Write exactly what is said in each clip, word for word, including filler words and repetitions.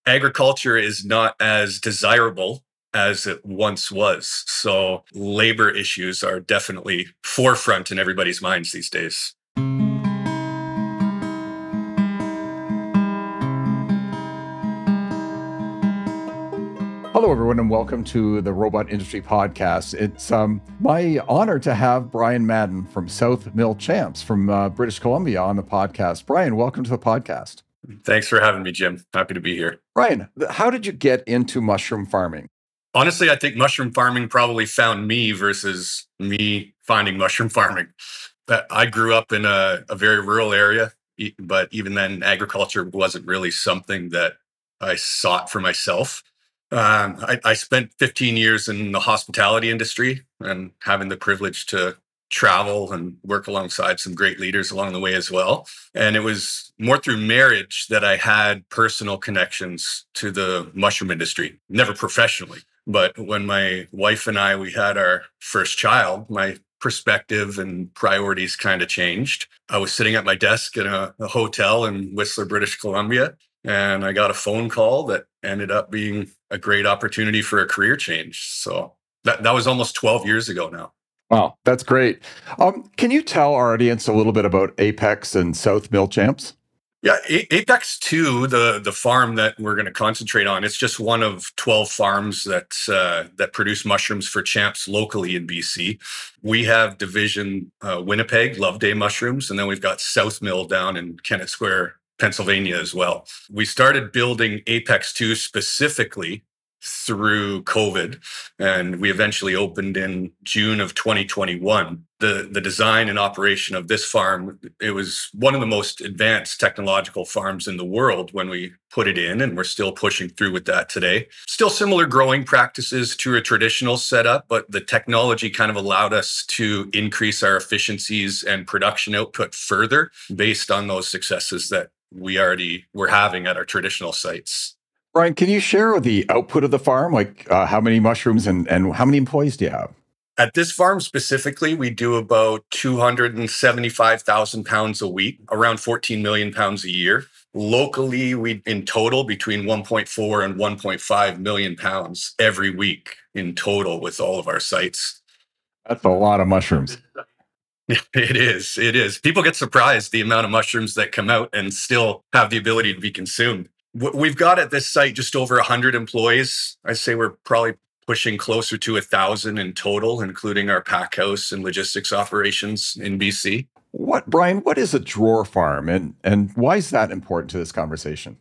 agriculture is not as desirable as it once was. So labor issues are definitely forefront in everybody's minds these days. Hello, everyone, and welcome to the Robot Industry Podcast. It's um, my honor to have Brian Madden from South Mill Champs from uh, British Columbia on the podcast. Brian, welcome to the podcast. Thanks for having me, Jim. Happy to be here. Brian, how did you get into mushroom farming? Honestly, I think mushroom farming probably found me versus me finding mushroom farming. I grew up in a, a very rural area, but even then, agriculture wasn't really something that I sought for myself. Um, I, I spent fifteen years in the hospitality industry and having the privilege to travel and work alongside some great leaders along the way as well. And it was more through marriage that I had personal connections to the mushroom industry, never professionally. But when my wife and I, we had our first child, my perspective and priorities kind of changed. I was sitting at my desk in a, a hotel in Whistler, British Columbia, and I got a phone call that ended up being a great opportunity for a career change. So that, that was almost twelve years ago now. Wow, that's great. Um, can you tell our audience a little bit about Apex and South Mill Champs? Yeah, A- Apex two, the the farm that we're going to concentrate on, it's just one of twelve farms that uh, that produce mushrooms for Champs locally in B C. We have division uh, Winnipeg, Loveday Mushrooms, and then we've got South Mill down in Kennett Square, Pennsylvania as well. We started building Apex two specifically through COVID, and we eventually opened in June of twenty twenty-one. The, the design and operation of this farm, it was one of the most advanced technological farms in the world when we put it in, and we're still pushing through with that today. Still similar growing practices to a traditional setup, but the technology kind of allowed us to increase our efficiencies and production output further based on those successes that we already were having at our traditional sites. Brian, can you share the output of the farm? Like uh, how many mushrooms and, and how many employees do you have? At this farm specifically, we do about two hundred seventy-five thousand pounds a week, around fourteen million pounds a year. Locally, we in total between one point four and one point five million pounds every week in total with all of our sites. That's a lot of mushrooms. It is. It is. People get surprised the amount of mushrooms that come out and still have the ability to be consumed. We've got at this site just over one hundred employees. I say we're probably pushing closer to one thousand in total, including our pack house and logistics operations in B C. What, Brian, what is a drawer farm, and, and why is that important to this conversation?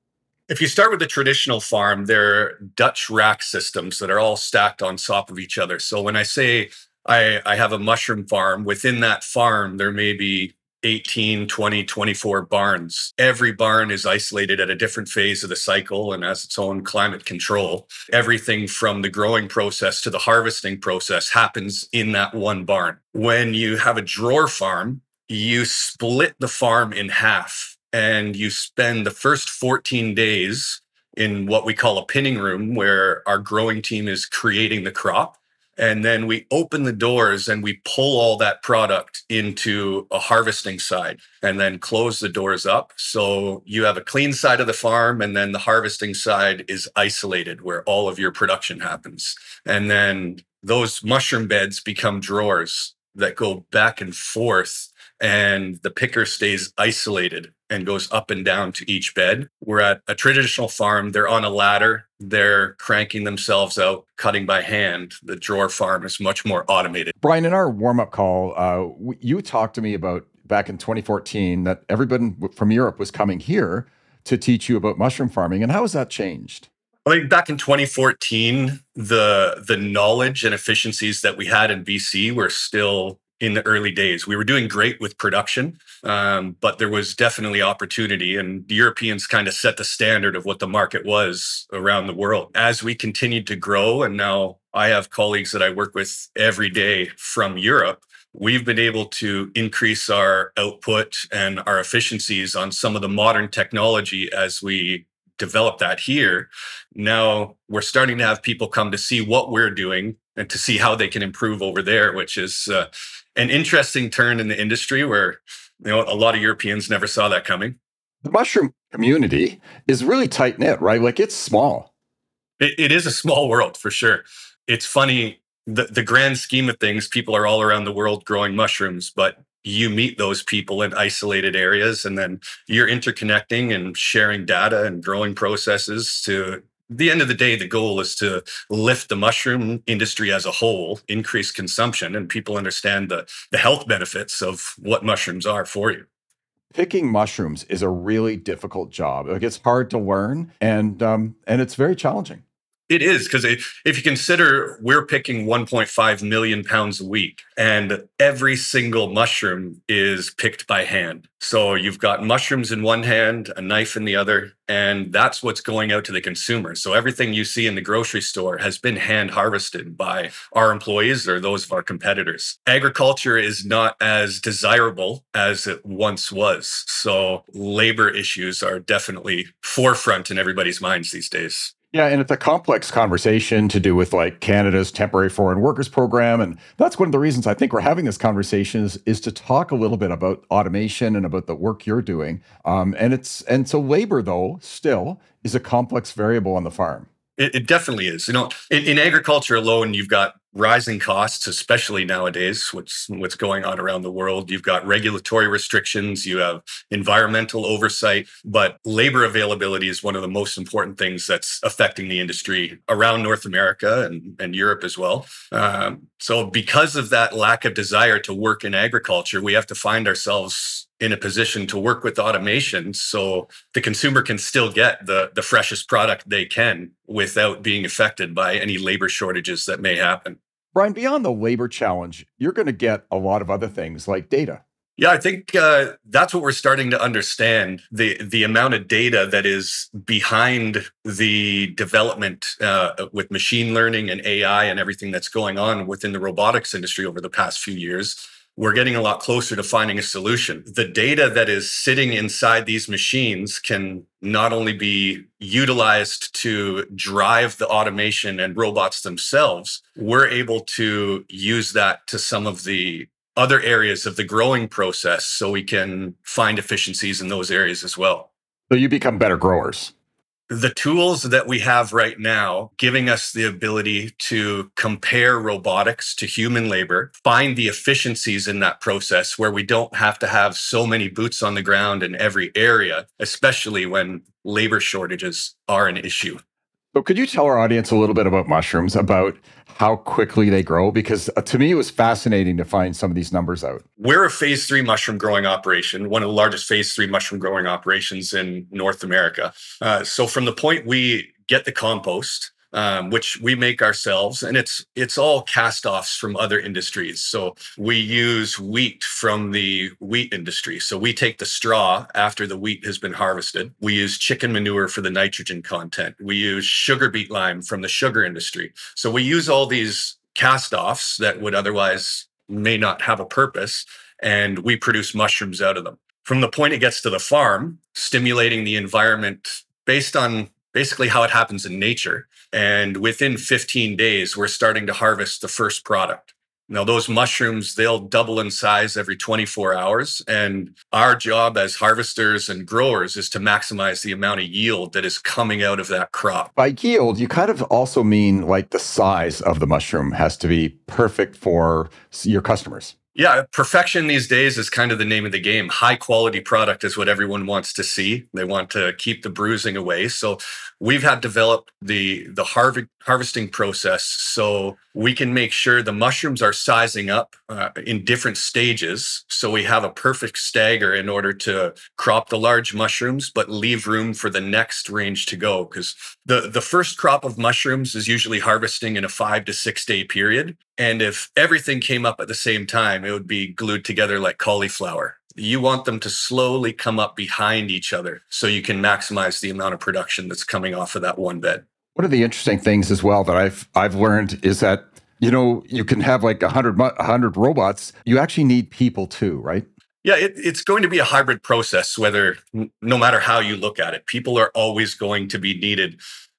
If you start with the traditional farm, they're Dutch rack systems that are all stacked on top of each other. So when I say I, I have a mushroom farm, within that farm, there may be eighteen, twenty, twenty-four barns. Every barn is isolated at a different phase of the cycle and has its own climate control. Everything from the growing process to the harvesting process happens in that one barn. When you have a drawer farm, you split the farm in half and you spend the first fourteen days in what we call a pinning room, where our growing team is creating the crop. And then we open the doors and we pull all that product into a harvesting side and then close the doors up. So you have a clean side of the farm, and then the harvesting side is isolated where all of your production happens. And then those mushroom beds become drawers that go back and forth, and the picker stays isolated and goes up and down to each bed. We're at a traditional farm. They're on a ladder. They're cranking themselves out, cutting by hand. The drawer farm is much more automated. Brian, in our warm-up call, uh, w- you talked to me about back in twenty fourteen that everybody from Europe was coming here to teach you about mushroom farming. And how has that changed? I think back in twenty fourteen, the the knowledge and efficiencies that we had in B C were still in the early days. We were doing great with production, um, but there was definitely opportunity, and the Europeans kind of set the standard of what the market was around the world. As we continued to grow, and now I have colleagues that I work with every day from Europe, we've been able to increase our output and our efficiencies on some of the modern technology as we develop that here. Now we're starting to have people come to see what we're doing and to see how they can improve over there, which is uh, an interesting turn in the industry where, you know, a lot of Europeans never saw that coming. The mushroom community is really tight knit, right? Like it's small. It, it is a small world for sure. It's funny, the, the grand scheme of things, people are all around the world growing mushrooms, but you meet those people in isolated areas and then you're interconnecting and sharing data and growing processes. To the end of the day, the goal is to lift the mushroom industry as a whole, increase consumption, and people understand the, the health benefits of what mushrooms are for you. Picking mushrooms is a really difficult job. Like it's hard to learn, and um, and it's very challenging. It is, because if you consider we're picking one point five million pounds a week, and every single mushroom is picked by hand. So you've got mushrooms in one hand, a knife in the other, and that's what's going out to the consumer. So everything you see in the grocery store has been hand harvested by our employees or those of our competitors. Agriculture is not as desirable as it once was. So labor issues are definitely forefront in everybody's minds these days. Yeah, and it's a complex conversation to do with like Canada's temporary foreign workers program. And that's one of the reasons I think we're having this conversation is, is to talk a little bit about automation and about the work you're doing. Um, and it's and so labor, though, still is a complex variable on the farm. It, it definitely is. You know, in, in agriculture alone, you've got rising costs, especially nowadays, what's what's going on around the world. You've got regulatory restrictions, you have environmental oversight, but labor availability is one of the most important things that's affecting the industry around North America and, and Europe as well. Um, so because of that lack of desire to work in agriculture, we have to find ourselves in a position to work with automation so the consumer can still get the, the freshest product they can without being affected by any labor shortages that may happen. Brian, beyond the labor challenge, you're going to get a lot of other things like data. Yeah, I think uh, that's what we're starting to understand, the the amount of data that is behind the development uh, with machine learning and A I and everything that's going on within the robotics industry over the past few years. We're getting a lot closer to finding a solution. The data that is sitting inside these machines can not only be utilized to drive the automation and robots themselves, we're able to use that to some of the other areas of the growing process so we can find efficiencies in those areas as well. So you become better growers. The tools that we have right now giving us the ability to compare robotics to human labor, find the efficiencies in that process where we don't have to have so many boots on the ground in every area, especially when labor shortages are an issue. So could you tell our audience a little bit about mushrooms, about how quickly they grow? Because uh, to me, it was fascinating to find some of these numbers out. We're a phase three mushroom growing operation, one of the largest phase three mushroom growing operations in North America. Uh, so from the point we get the compost, um, which we make ourselves, and it's it's all cast-offs from other industries. So we use wheat from the wheat industry. So we take the straw after the wheat has been harvested. We use chicken manure for the nitrogen content. We use sugar beet lime from the sugar industry. So we use all these cast-offs that would otherwise may not have a purpose, and we produce mushrooms out of them. From the point it gets to the farm, stimulating the environment based on basically how it happens in nature. And within fifteen days, we're starting to harvest the first product. Now, those mushrooms, they'll double in size every twenty-four hours. And our job as harvesters and growers is to maximize the amount of yield that is coming out of that crop. By yield, you kind of also mean like the size of the mushroom has to be perfect for your customers. Yeah, perfection these days is kind of the name of the game. High quality product is what everyone wants to see. They want to keep the bruising away. So we've had developed the the harv- harvesting process so we can make sure the mushrooms are sizing up uh, in different stages. So we have a perfect stagger in order to crop the large mushrooms, but leave room for the next range to go. Because the, the first crop of mushrooms is usually harvesting in a five to six day period. And if everything came up at the same time, it would be glued together like cauliflower. You want them to slowly come up behind each other so you can maximize the amount of production that's coming off of that one bed. One of the interesting things as well that I've I've learned is that, you know, you can have like one hundred, one hundred robots. You actually need people too, right? Yeah, it, it's going to be a hybrid process, whether no matter how you look at it. People are always going to be needed,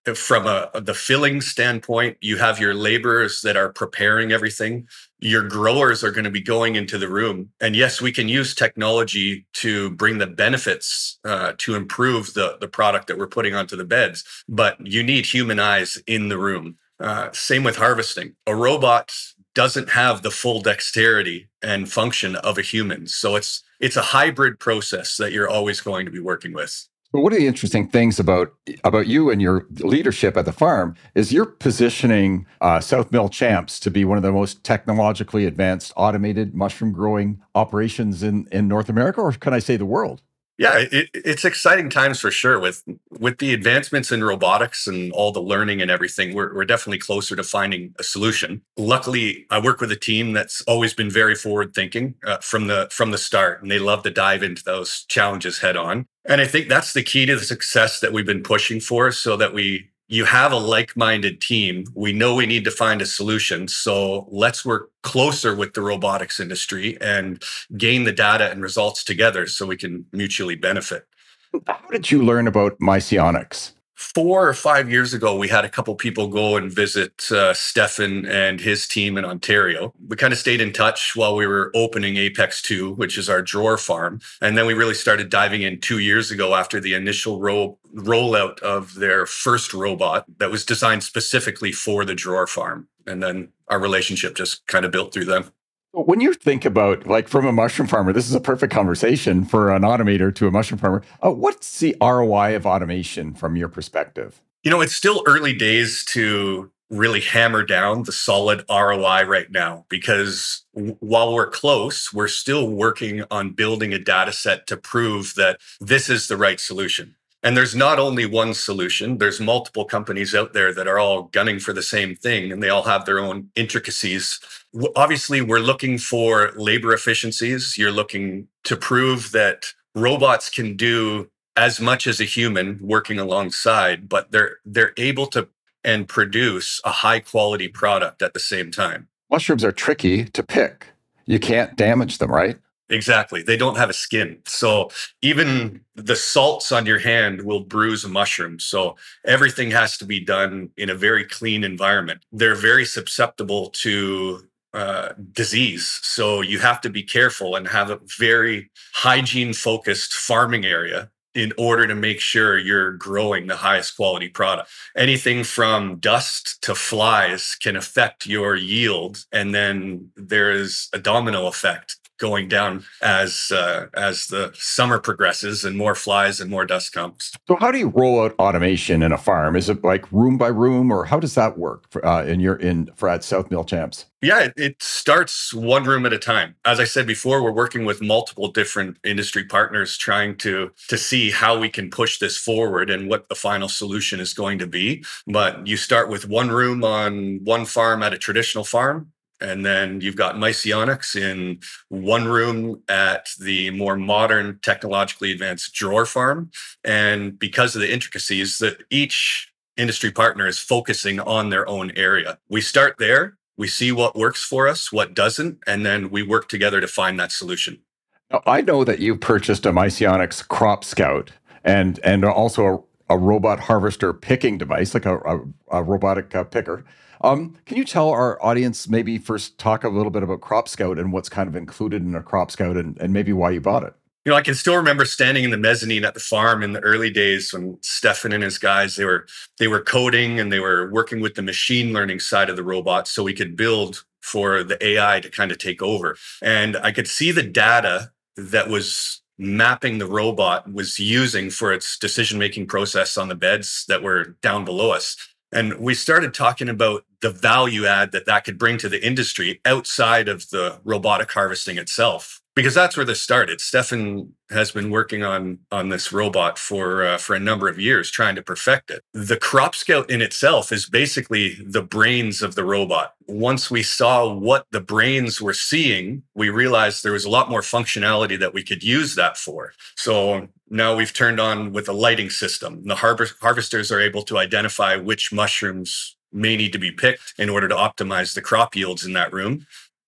from a the filling standpoint, you have your laborers that are preparing everything. Your growers are going to be going into the room. And yes, we can use technology to bring the benefits uh, to improve the, the product that we're putting onto the beds, but you need human eyes in the room. Uh, same with harvesting. A robot doesn't have the full dexterity and function of a human. So it's it's a hybrid process that you're always going to be working with. But one of the interesting things about about you and your leadership at the farm is you're positioning uh, South Mill Champs to be one of the most technologically advanced automated mushroom growing operations in, in North America, or can I say the world? Yeah, it, it's exciting times for sure. With with the advancements in robotics and all the learning and everything, we're we're definitely closer to finding a solution. Luckily, I work with a team that's always been very forward thinking uh, from the from the start, and they love to dive into those challenges head on. And I think that's the key to the success that we've been pushing for, so that we you have a like-minded team. We know we need to find a solution. So let's work closer with the robotics industry and gain the data and results together so we can mutually benefit. How did you learn about Mycionics? Four or five years ago, we had a couple people go and visit uh, Stefan and his team in Ontario. We kind of stayed in touch while we were opening Apex two, which is our drawer farm. And then we really started diving in two years ago after the initial ro- rollout of their first robot that was designed specifically for the drawer farm. And then our relationship just kind of built through them. When you think about, like, from a mushroom farmer, this is a perfect conversation for an automator to a mushroom farmer. Uh, what's the R O I of automation from your perspective? You know, it's still early days to really hammer down the solid R O I right now, because w- while we're close, we're still working on building a data set to prove that this is the right solution. And there's not only one solution, there's multiple companies out there that are all gunning for the same thing, and they all have their own intricacies. W- Obviously, we're looking for labor efficiencies. You're looking to prove that robots can do as much as a human working alongside, but they're they're able to and produce a high quality product at the same time. Mushrooms are tricky to pick. You can't damage them, right? Exactly. They don't have a skin. So even the salts on your hand will bruise a mushroom. So everything has to be done in a very clean environment. They're very susceptible to uh, disease. So you have to be careful and have a very hygiene focused farming area in order to make sure you're growing the highest quality product. Anything from dust to flies can affect your yield. And then there is a domino effect going down as uh, as the summer progresses and more flies and more dust comes. So, how do you roll out automation in a farm? Is it like room by room, or how does that work for, uh, in your in for at South Mill Champs? Yeah, it, it starts one room at a time. As I said before, we're working with multiple different industry partners trying to to see how we can push this forward and what the final solution is going to be. But you start with one room on one farm at a traditional farm. And then you've got Mycionics in one room at the more modern, technologically advanced drawer farm. And because of the intricacies, that each industry partner is focusing on their own area. We start there, we see what works for us, what doesn't, and then we work together to find that solution. Now, I know that you purchased a Mycionics Crop Scout and and also a, a robot harvester picking device, like a, a, a robotic uh, picker. Um, can you tell our audience, maybe first talk a little bit about Crop Scout and what's kind of included in a Crop Scout, and, and maybe why you bought it? You know, I can still remember standing in the mezzanine at the farm in the early days when Stefan and his guys, they were they were coding and they were working with the machine learning side of the robot so we could build for the A I to kind of take over. And I could see the data that was mapping the robot was using for its decision-making process on the beds that were down below us. And we started talking about the value add that that could bring to the industry outside of the robotic harvesting itself, because that's where this started. Stefan has been working on on this robot for uh, for a number of years, trying to perfect it. The Crop Scout in itself is basically the brains of the robot. Once we saw what the brains were seeing, we realized there was a lot more functionality that we could use that for. So now we've turned on with a lighting system. The har- harvesters are able to identify which mushrooms may need to be picked in order to optimize the crop yields in that room.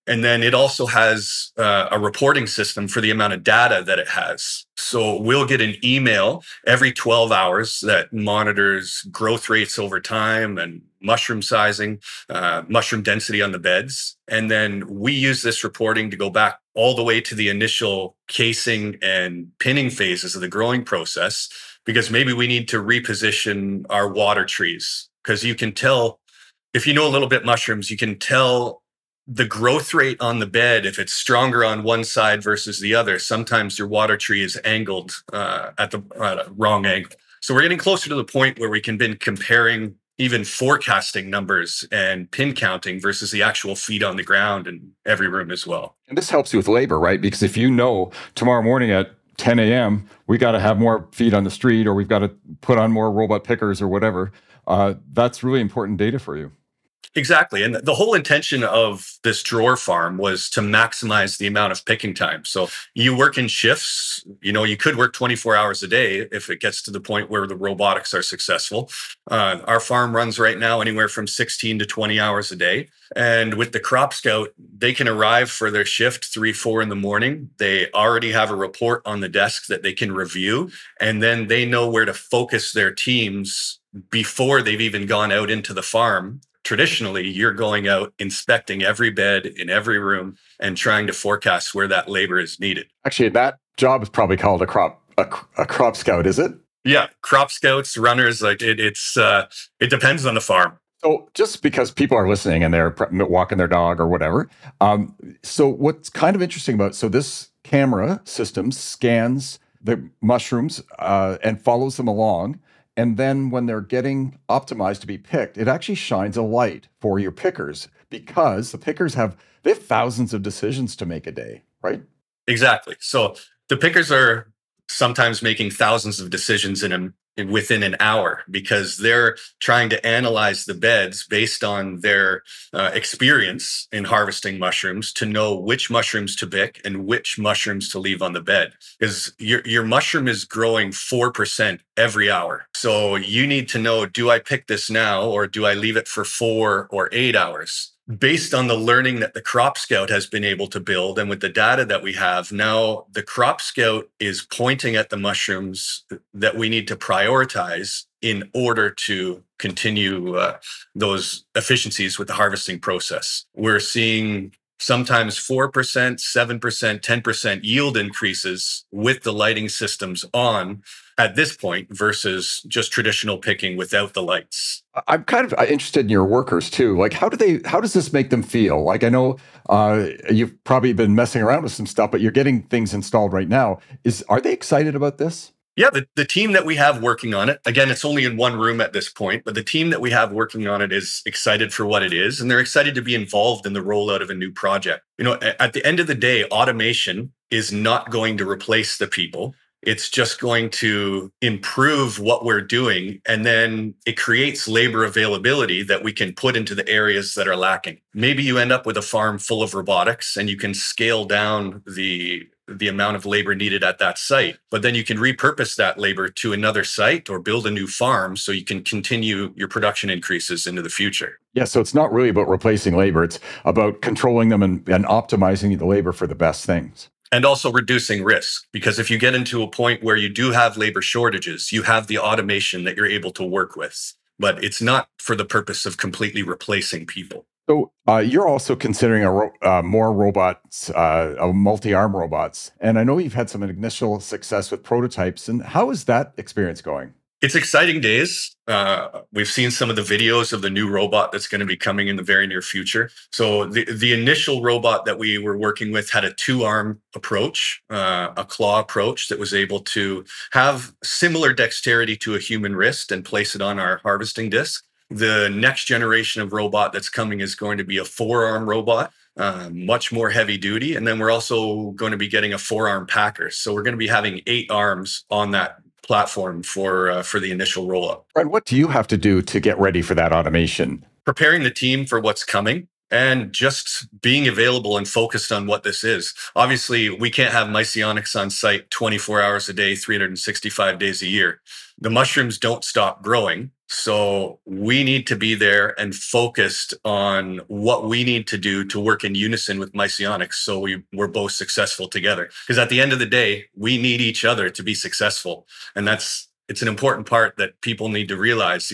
And then it also has uh, a reporting system for the amount of data that it has. So we'll get an email every twelve hours that monitors growth rates over time and mushroom sizing, uh, mushroom density on the beds. And then we use this reporting to go back all the way to the initial casing and pinning phases of the growing process, because maybe we need to reposition our water trees. Because you can tell, if you know a little bit mushrooms, you can tell the growth rate on the bed, if it's stronger on one side versus the other. Sometimes your water tree is angled uh, at the at a wrong angle. So we're getting closer to the point where we can be comparing even forecasting numbers and pin counting versus the actual feet on the ground in every room as well. And this helps you with labor, right? Because if you know tomorrow morning at ten a.m., we got to have more feet on the street, or we've got to put on more robot pickers or whatever, uh, that's really important data for you. Exactly. And the whole intention of this drawer farm was to maximize the amount of picking time. So you work in shifts, you know, you could work twenty-four hours a day if it gets to the point where the robotics are successful. Uh, our farm runs right now anywhere from sixteen to twenty hours a day. And with the Crop Scout, they can arrive for their shift three, four in the morning. They already have a report on the desk that they can review, and then they know where to focus their teams before they've even gone out into the farm. Traditionally, you're going out inspecting every bed in every room and trying to forecast where that labor is needed. Actually, that job is probably called a crop a, a crop scout, is it? Yeah, crop scouts, runners, like it, it's uh, it depends on the farm. So just because people are listening and they're walking their dog or whatever, um, so what's kind of interesting about so this camera system scans the mushrooms uh, and follows them along. And then when they're getting optimized to be picked, it actually shines a light for your pickers, because the pickers have, they have thousands of decisions to make a day, right? Exactly. So the pickers are sometimes making thousands of decisions in a, in, within an hour, because they're trying to analyze the beds based on their uh, experience in harvesting mushrooms to know which mushrooms to pick and which mushrooms to leave on the bed. Because your, your mushroom is growing four percent every hour. So you need to know, do I pick this now or do I leave it for four or eight hours? Based on the learning that the Crop Scout has been able to build, and with the data that we have now, the Crop Scout is pointing at the mushrooms that we need to prioritize in order to continue uh, those efficiencies with the harvesting process. We're seeing sometimes four percent, seven percent, ten percent yield increases with the lighting systems on at this point versus just traditional picking without the lights. I'm kind of interested in your workers too. Like, how do they, how does this make them feel? Like, I know uh, you've probably been messing around with some stuff, but you're getting things installed right now. Is, are they excited about this? Yeah, the, the team that we have working on it, again, it's only in one room at this point, but the team that we have working on it is excited for what it is, and they're excited to be involved in the rollout of a new project. You know, at the end of the day, automation is not going to replace the people. It's just going to improve what we're doing. And then it creates labor availability that we can put into the areas that are lacking. Maybe you end up with a farm full of robotics and you can scale down the the amount of labor needed at that site. But then you can repurpose that labor to another site or build a new farm so you can continue your production increases into the future. Yeah, so it's not really about replacing labor. It's about controlling them and, and optimizing the labor for the best things. And also reducing risk, because if you get into a point where you do have labor shortages, you have the automation that you're able to work with. But it's not for the purpose of completely replacing people. So uh, you're also considering a ro- uh, more robots, uh, uh, multi-arm robots. And I know you've had some initial success with prototypes. And how is that experience going? It's exciting days. Uh, we've seen some of the videos of the new robot that's going to be coming in the very near future. So the, the initial robot that we were working with had a two-arm approach, uh, a claw approach that was able to have similar dexterity to a human wrist and place it on our harvesting disc. The next generation of robot that's coming is going to be a four-arm robot, uh, much more heavy duty. And then we're also going to be getting a four-arm packer. So we're going to be having eight arms on that platform for uh, for the initial rollout. And what do you have to do to get ready for that automation? Preparing the team for what's coming and just being available and focused on what this is. Obviously, we can't have Mycionics on site twenty-four hours a day, three hundred sixty-five days a year. the mushrooms don't stop growing. So we need to be there and focused on what we need to do to work in unison with Mycionics so we, we're both successful together. Because at the end of the day, we need each other to be successful. And that's it's an important part that people need to realize.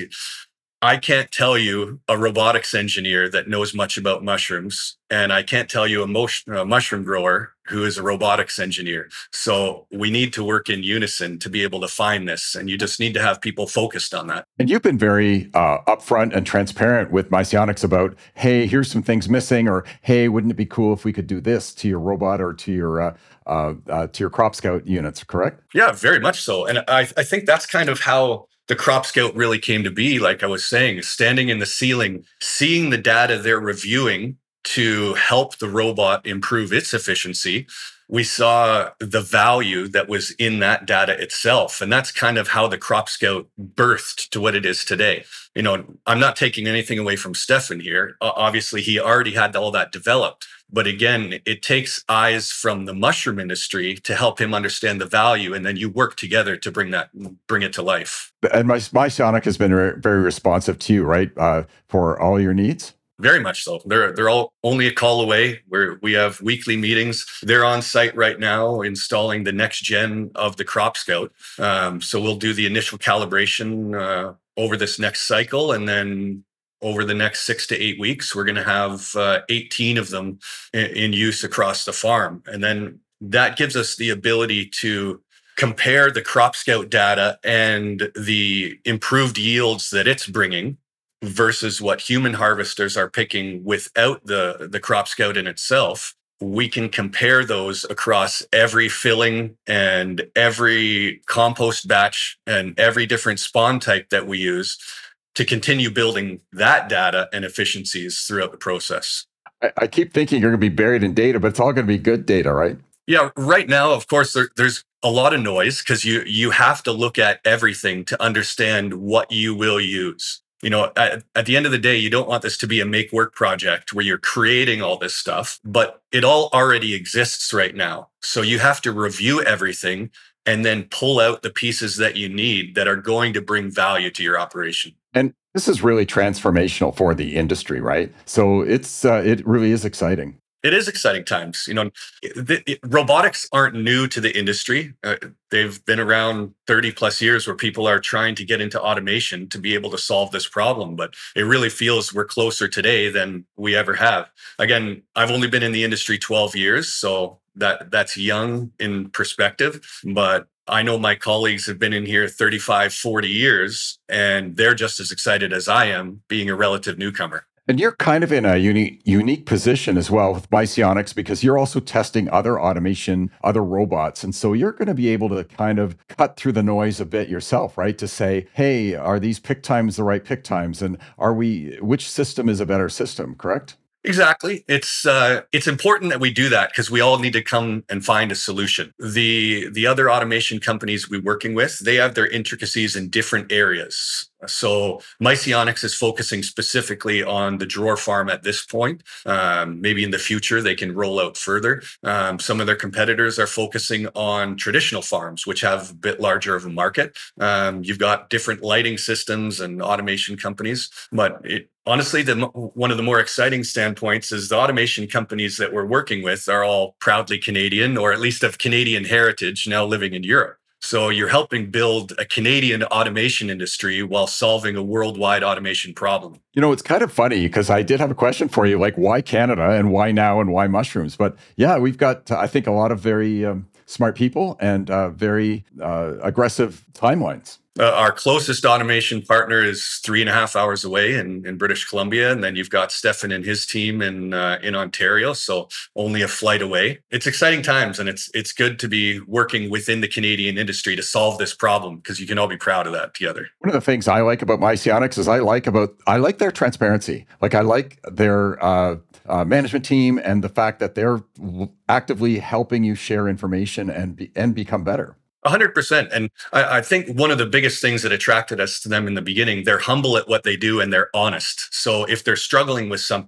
I can't tell you a robotics engineer that knows much about mushrooms, and I can't tell you a, motion, a mushroom grower who is a robotics engineer. So we need to work in unison to be able to find this, and you just need to have people focused on that. And you've been very uh, upfront and transparent with Mycionics about, hey, here's some things missing, or hey, wouldn't it be cool if we could do this to your robot or to your uh, uh, uh, to your Crop Scout units? Correct? Yeah, very much so, and I, I think that's kind of how the Crop Scout really came to be. Like I was saying, standing in the ceiling, seeing the data they're reviewing to help the robot improve its efficiency. We saw the value that was in that data itself. And that's kind of how the Crop Scout birthed to what it is today. You know, I'm not taking anything away from Stefan here. Uh, obviously, he already had all that developed. But again, it takes eyes from the mushroom industry to help him understand the value. And then you work together to bring that, bring it to life. And my, Mycionic has been re- very responsive to you, right? Uh, for all your needs? Very much so. They're they're all only a call away. Where we have weekly meetings. They're on site right now installing the next gen of the Crop Scout. Um, so we'll do the initial calibration uh, over this next cycle, and then over the next six to eight weeks, we're going to have uh, eighteen of them in, in use across the farm, and then that gives us the ability to compare the Crop Scout data and the improved yields that it's bringing versus what human harvesters are picking without the, the Crop Scout in itself. We can compare those across every filling and every compost batch and every different spawn type that we use to continue building that data and efficiencies throughout the process. I, I keep thinking you're going to be buried in data, but it's all going to be good data, right? Yeah, right now, of course, there, there's a lot of noise because you you have to look at everything to understand what you will use. You know, at, at the end of the day, you don't want this to be a make work project where you're creating all this stuff, but it all already exists right now. So you have to review everything and then pull out the pieces that you need that are going to bring value to your operation. And this is really transformational for the industry, right? So it's uh, it really is exciting. It is exciting times. You know, the, it, robotics aren't new to the industry. Uh, they've been around thirty plus years where people are trying to get into automation to be able to solve this problem. But it really feels we're closer today than we ever have. Again, I've only been in the industry twelve years, so that that's young in perspective. But I know my colleagues have been in here thirty-five, forty years, and they're just as excited as I am being a relative newcomer. And you're kind of in a unique unique position as well with Mycionics because you're also testing other automation, other robots. And so you're going to be able to kind of cut through the noise a bit yourself, right? To say, hey, are these pick times the right pick times? And are we, which system is a better system, correct? Exactly. It's uh, it's important that we do that because we all need to come and find a solution. The the other automation companies we're working with, they have their intricacies in different areas. So Mycionics is focusing specifically on the drawer farm at this point. Um, maybe in the future, they can roll out further. Um, some of their competitors are focusing on traditional farms, which have a bit larger of a market. Um, you've got different lighting systems and automation companies, but it, honestly, the, one of the more exciting standpoints is the automation companies that we're working with are all proudly Canadian, or at least of Canadian heritage, now living in Europe. So you're helping build a Canadian automation industry while solving a worldwide automation problem. You know, it's kind of funny because I did have a question for you, like why Canada and why now and why mushrooms? But yeah, we've got, I think, a lot of very um, smart people and uh, very uh, aggressive timelines. Uh, our closest automation partner is three and a half hours away in, in British Columbia. And then you've got Stefan and his team in uh, in Ontario. So only a flight away. It's exciting times. And it's it's good to be working within the Canadian industry to solve this problem because you can all be proud of that together. One of the things I like about Mycionics is I like about I like their transparency. Like I like their uh, uh, management team and the fact that they're actively helping you share information and be, and become better. one hundred percent. And I, I think one of the biggest things that attracted us to them in the beginning, they're humble at what they do and they're honest. So if they're struggling with something,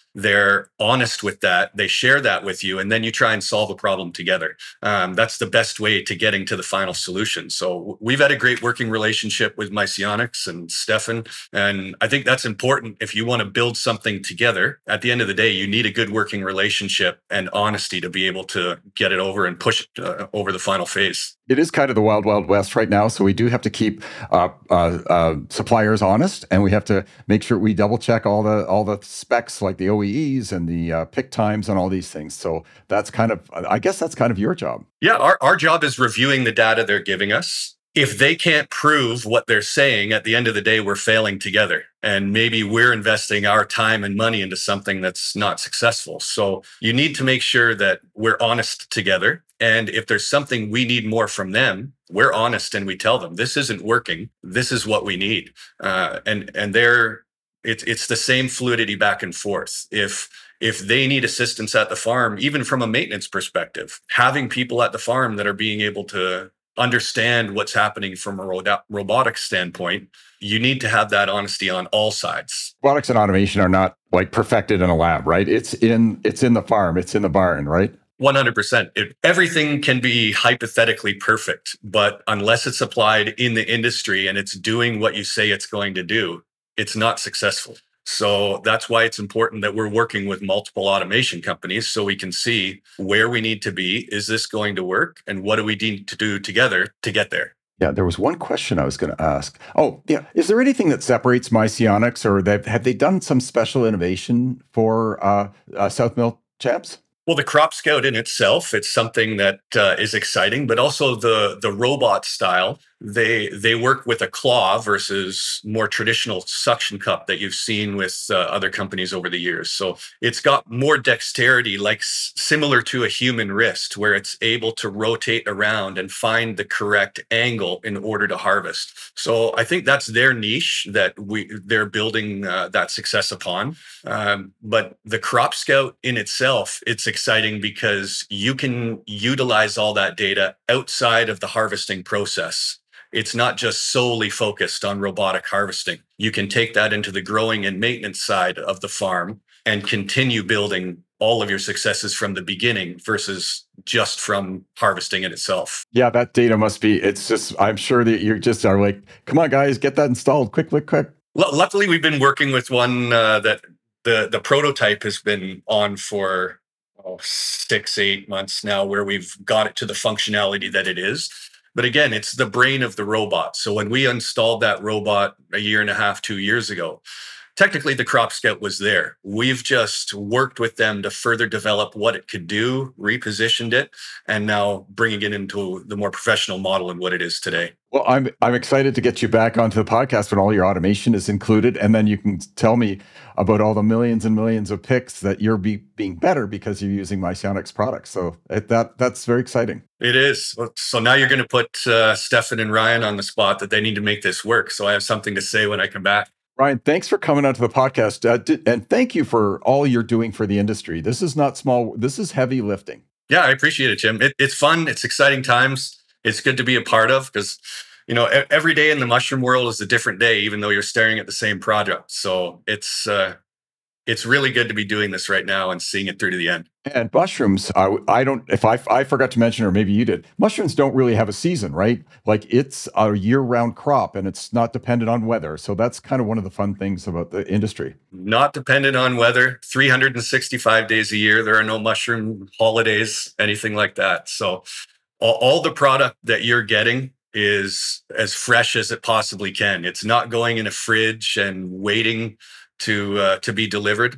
they're honest with that, they share that with you, and then you try and solve a problem together. Um, that's the best way to getting to the final solution. So we've had a great working relationship with Misonix and Stefan, and I think that's important if you want to build something together. At the end of the day, you need a good working relationship and honesty to be able to get it over and push it uh, over the final phase. It is kind of the wild, wild west right now. So we do have to keep uh, uh, uh, suppliers honest, and we have to make sure we double check all the all the specs, like the O E Es and the uh, pick times and all these things. So that's kind of, I guess that's kind of your job. Yeah, our, our job is reviewing the data they're giving us. If they can't prove what they're saying, at the end of the day, we're failing together. And maybe we're investing our time and money into something that's not successful. So you need to make sure that we're honest together. And if there's something we need more from them, we're honest and we tell them, this isn't working. This is what we need. Uh, and and they're it's it's the same fluidity back and forth. If if they need assistance at the farm, even from a maintenance perspective, having people at the farm that are being able to understand what's happening from a ro- robotics standpoint, you need to have that honesty on all sides. Robotics and automation are not like perfected in a lab, right? It's in it's in the farm, it's in the barn, right? one hundred percent. It, everything can be hypothetically perfect, but unless it's applied in the industry and it's doing what you say it's going to do, it's not successful. So that's why it's important that we're working with multiple automation companies so we can see where we need to be. Is this going to work? And what do we need to do together to get there? Yeah, there was one question I was going to ask. Oh, yeah. Is there anything that separates Misonix, or they've, have they done some special innovation for uh, uh, South Mill Champs? Well, the Crop Scout in itself, it's something that uh, is exciting, but also the the robot style. They they work with a claw versus more traditional suction cup that you've seen with uh, other companies over the years. So it's got more dexterity, like s- similar to a human wrist, where it's able to rotate around and find the correct angle in order to harvest. So I think that's their niche that we they're building uh, that success upon. Um, but the Crop Scout in itself, it's exciting because you can utilize all that data outside of the harvesting process. It's not just solely focused on robotic harvesting. You can take that into the growing and maintenance side of the farm and continue building all of your successes from the beginning versus just from harvesting in itself. Yeah, that data must be, it's just, I'm sure that you just are like, come on, guys, get that installed quick, quick, quick. L- luckily, we've been working with one uh, that the, the prototype has been on for oh, six, eight months now, where we've got it to the functionality that it is. But again, it's the brain of the robot. So when we installed that robot a year and a half, two years ago, technically the Crop Scout was there. We've just worked with them to further develop what it could do, repositioned it, and now bringing it into the more professional model and what it is today. Well, I'm I'm excited to get you back onto the podcast when all your automation is included, and then you can tell me about all the millions and millions of picks that you're be, being better because you're using Misonix products. So it, that that's very exciting. It is. So now you're going to put uh, Stefan and Ryan on the spot that they need to make this work. So I have something to say when I come back. Ryan, thanks for coming onto the podcast, uh, d- and thank you for all you're doing for the industry. This is not small. This is heavy lifting. Yeah, I appreciate it, Jim. It, it's fun. It's exciting times. It's good to be a part of because, you know, every day in the mushroom world is a different day, even though you're staring at the same project. So it's uh, it's really good to be doing this right now and seeing it through to the end. And mushrooms, I, I don't, if I, I forgot to mention, or maybe you did, mushrooms don't really have a season, right? Like it's a year-round crop and it's not dependent on weather. So that's kind of one of the fun things about the industry. Not dependent on weather, three hundred sixty-five days a year. There are no mushroom holidays, anything like that. So all, all the product that you're getting is as fresh as it possibly can. It's not going in a fridge and waiting to uh, to be delivered.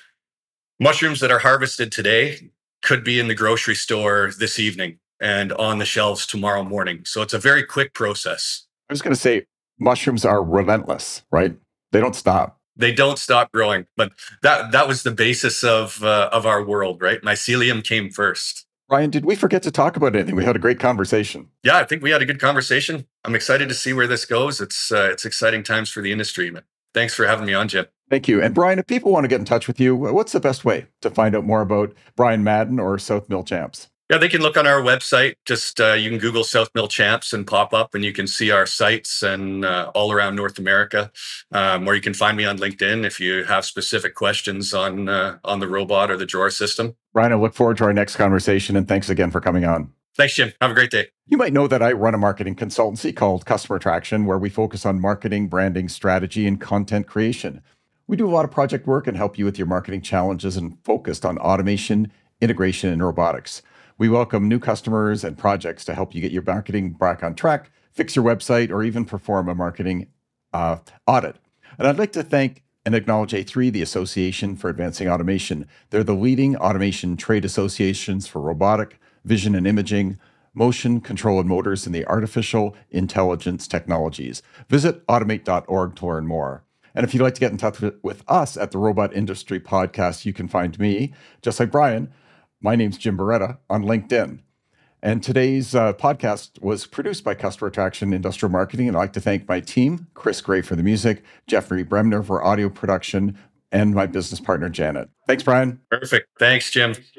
Mushrooms that are harvested today could be in the grocery store this evening and on the shelves tomorrow morning. So it's a very quick process. I was going to say mushrooms are relentless, right? They don't stop. They don't stop growing, but that that was the basis of uh, of our world, right? Mycelium came first. Ryan, did we forget to talk about anything? We had a great conversation. Yeah, I think we had a good conversation. I'm excited to see where this goes. It's uh, it's exciting times for the industry. Thanks for having me on, Jim. Thank you. And Brian, if people want to get in touch with you, what's the best way to find out more about Brian Madden or South Mill Champs? Yeah, they can look on our website. Just uh, you can Google South Mill Champs and pop up, and you can see our sites and uh, all around North America. Um, or you can find me on LinkedIn if you have specific questions on uh, on the robot or the drawer system. Brian, I look forward to our next conversation, and thanks again for coming on. Thanks, Jim. Have a great day. You might know that I run a marketing consultancy called Customer Attraction, where we focus on marketing, branding, strategy, and content creation. We do a lot of project work and help you with your marketing challenges and focused on automation, integration, and robotics. We welcome new customers and projects to help you get your marketing back on track, fix your website, or even perform a marketing uh, audit. And I'd like to thank and acknowledge A three, the Association for Advancing Automation. They're the leading automation trade associations for robotic, vision and imaging, motion, control, and motors in the artificial intelligence technologies. Visit automate dot org to learn more. And if you'd like to get in touch with us at the Robot Industry Podcast, you can find me, just like Brian. My name's Jim Beretta on LinkedIn. And today's uh, podcast was produced by Customer Attraction Industrial Marketing. And I'd like to thank my team, Chris Gray for the music, Jeffrey Bremner for audio production, and my business partner, Janet. Thanks, Brian. Perfect. Thanks, Jim.